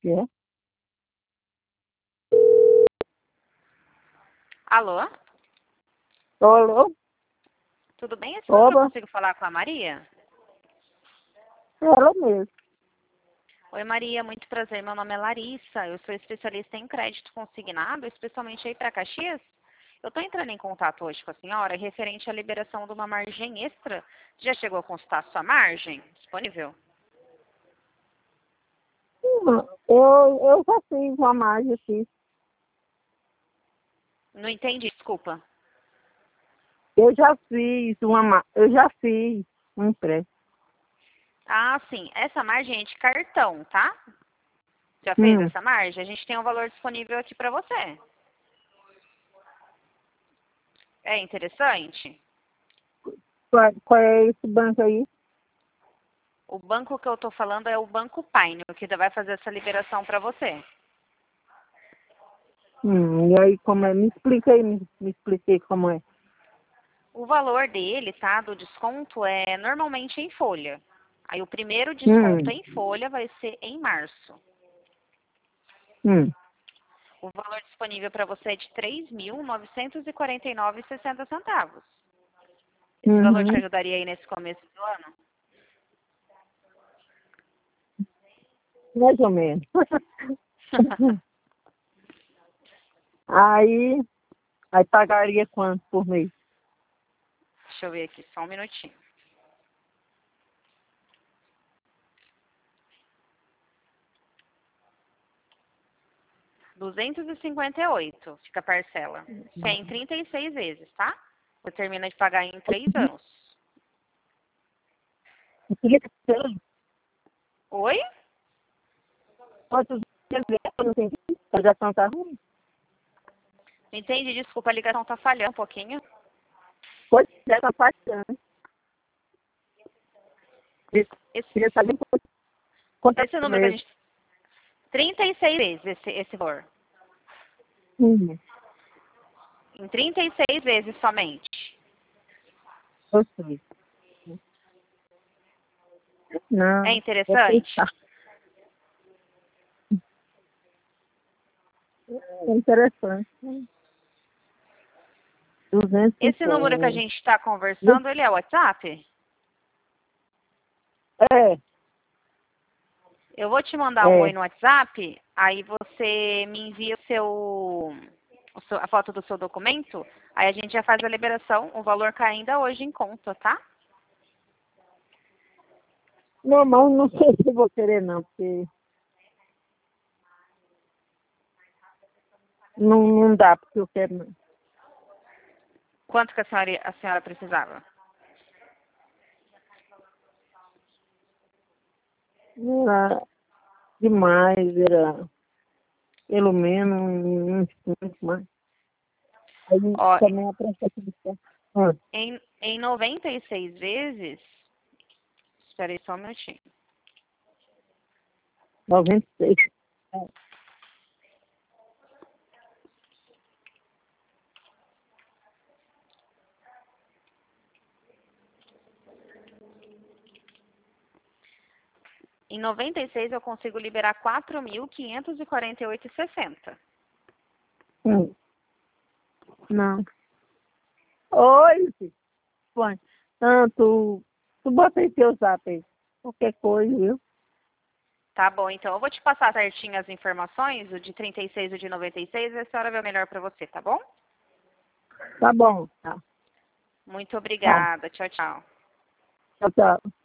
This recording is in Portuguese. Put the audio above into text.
é? Alô? Alô? Tudo bem? Esse número eu Oba, consigo falar com a Maria? ela mesmo. Oi, Maria, muito prazer. Meu nome é Larissa. Eu sou especialista em crédito consignado, especialmente aí para Caxias. Eu estou entrando em contato hoje com a senhora referente à liberação de uma margem extra. Já chegou a consultar a sua margem disponível? Eu já fiz uma margem aqui. Não entendi, desculpa. Eu já fiz um empréstimo. Ah, sim. Essa margem é de cartão, tá? Já fez Hum. essa margem? A gente tem um valor disponível aqui para você. É interessante? Qual é esse banco aí? O banco que eu estou falando é o Banco Pine, que vai fazer essa liberação para você. E aí como é? Me explica aí, me expliquei como é. O valor dele, tá, do desconto é normalmente em folha. Aí o primeiro Hum, desconto em folha vai ser em março. hum, O valor disponível para você é de R$ 3.949,60. Esse valor te uhum, ajudaria aí nesse começo do ano? mais ou menos. Aí, aí pagaria quanto por mês? Deixa eu ver aqui, só um minutinho. R$ 258 fica a parcela. Isso é em 36 vezes, tá? Você termina de pagar em 3 anos. Eu queria saber Oi? quantos dias eu não entendi. A ligação tá ruim. Entendi, desculpa, a ligação tá falhando um pouquinho. Pois é, tá passando. Eu Esse, queria saber quanto é esse por número que a mês. gente... 36 vezes esse valor. Hum, Em 36 vezes somente. eu sei. É Não, vou interessante? pensar. É interessante. Esse número que a 250. gente está conversando, ele é o WhatsApp? É, Eu vou te mandar um oi é. no WhatsApp, aí você me envia a foto do seu documento, aí a gente já faz a liberação, o valor cai ainda hoje em conta, tá? Não, mas não sei se vou querer não, porque não dá, porque eu quero não. Quanto que a senhora precisava? Era demais, era pelo menos uns 5 mais. Aí Ó, também a prestação de conta. Ah, em 96 vezes, espera aí só um minutinho. 96. Em 96 eu consigo liberar 4.548,60. Hum, não. Oi, filho. Põe. Tu bota aí teu zap aí. Qualquer coisa, viu? Tá bom, então eu vou te passar certinho as informações, o de 36 e o de 96, e a senhora vê o melhor para você, tá bom? Tá bom. Tá. Muito Tá. obrigada. Tchau, tchau. Tchau, tchau.